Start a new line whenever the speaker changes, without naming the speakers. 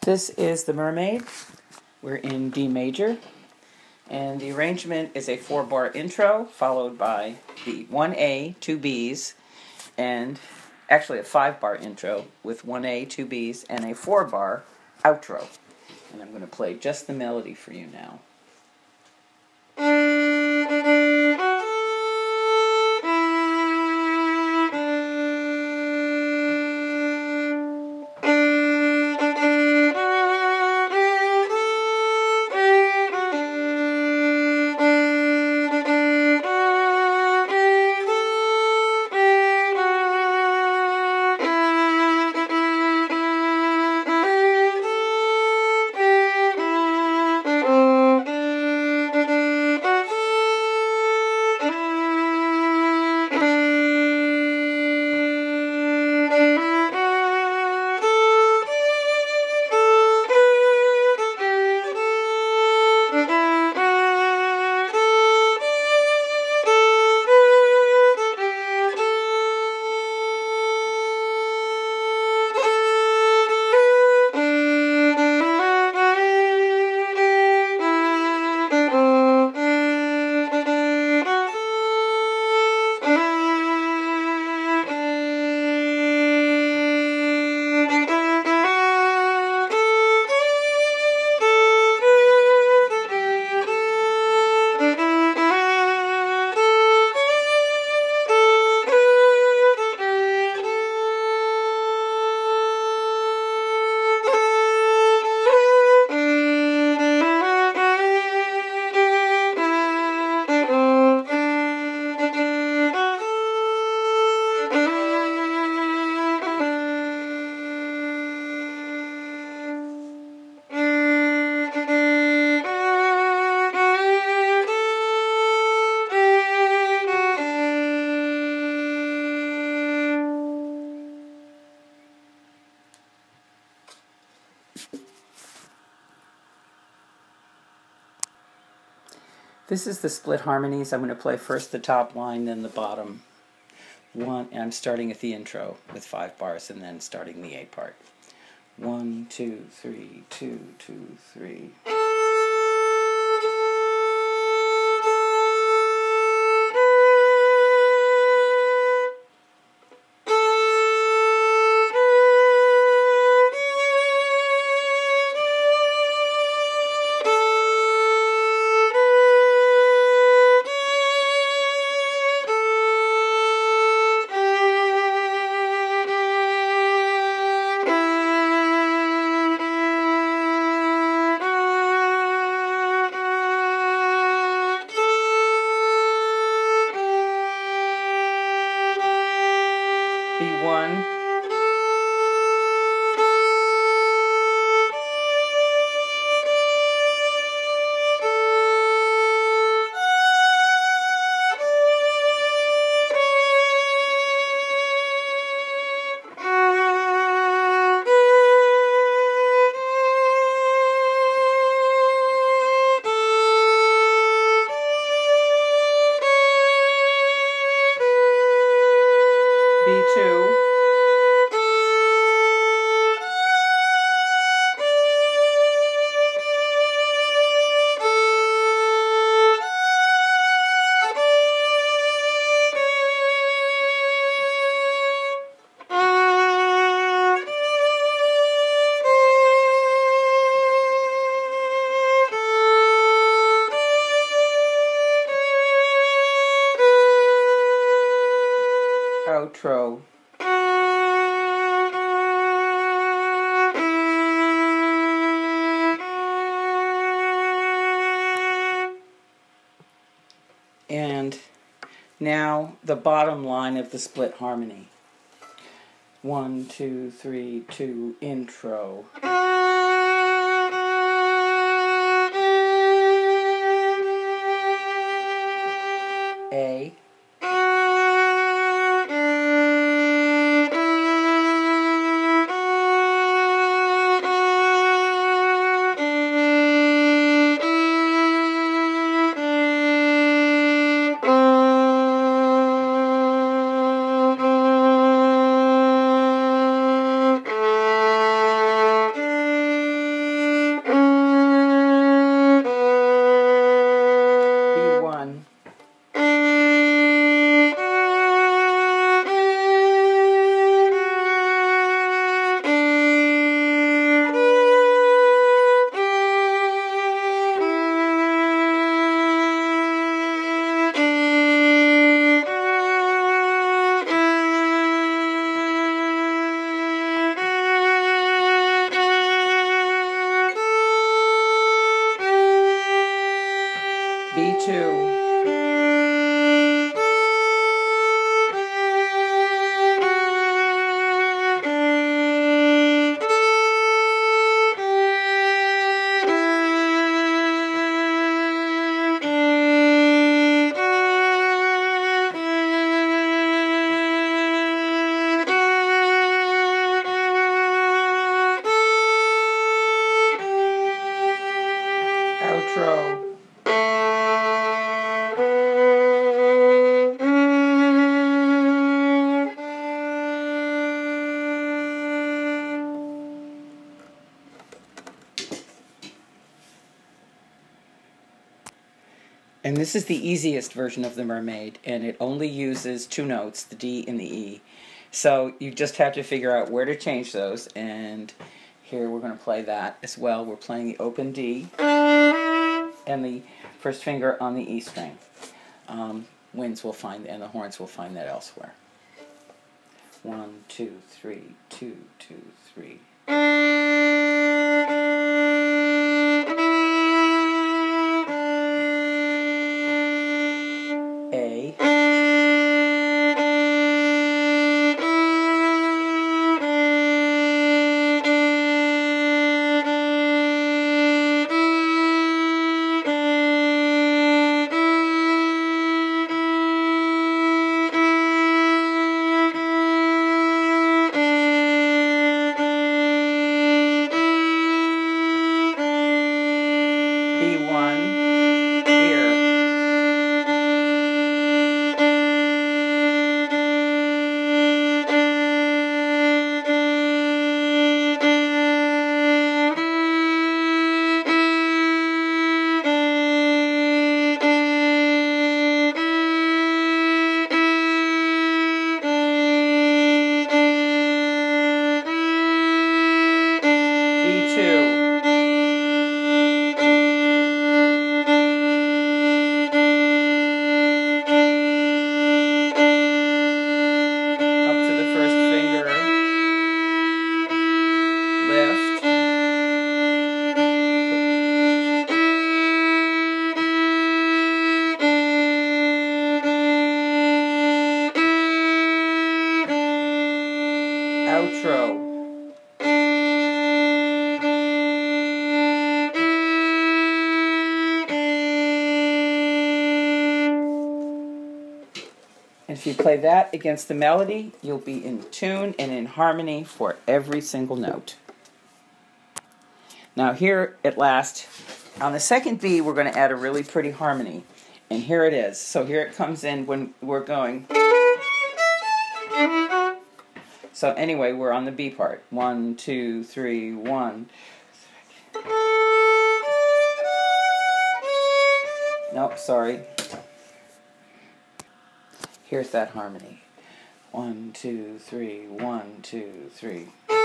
This is The Mermaid. We're in D major, and the arrangement is a 4-bar intro followed by the 1A, 2 Bs, and actually a 5-bar intro with 1A, 2 Bs, and a 4-bar outro. And I'm going to play just the melody for you now. This is the split harmonies. I'm going to play first the top line, then the bottom one, and I'm starting at the intro with 5 bars and then starting the A part. 1, 2, 3, 2, 2, 3. B1, B2, outro. And now the bottom line of the split harmony. 1, 2, 3, 2, intro. A. E2. Outro. And this is the easiest version of the Mermaid, and it only uses two notes, the D and the E. So you just have to figure out where to change those, and here we're going to play that as well. We're playing the open D and the first finger on the E string. Winds will find, and the horns will find that elsewhere. 1, 2, 3, 2, 2, 3. A. B1 here. E2. Outro. And if you play that against the melody, you'll be in tune and in harmony for every single note. Now here at last, on the second B, we're going to add a really pretty harmony. And here it is. So here it comes in when we're going. So anyway, we're on the B part. 1, 2, 3, 1. Nope, sorry. Here's that harmony. 1, 2, 3, 1, 2, 3.